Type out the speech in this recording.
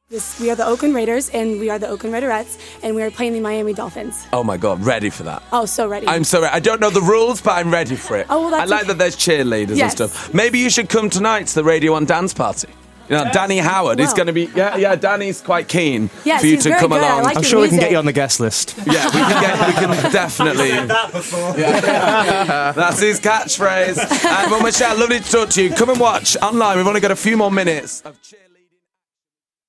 We are the Oakland Raiders, and we are the Oakland Raiderettes, and we are playing the Miami Dolphins. Oh my God, ready for that. Oh, so ready. I'm so ready. I don't know the rules, but I'm ready for it. Oh, well, that's I like that there's cheerleaders and stuff. Maybe you should come tonight to the Radio 1 dance party. You know, Danny Howard is going to be... Yeah, Danny's quite keen for you to come along. I'm sure we can get you on the guest list. Yeah, we can definitely... that before. Yeah. That's his catchphrase. Well, Michelle, lovely to talk to you. Come and watch online. We've only got a few more minutes of cheerleaders.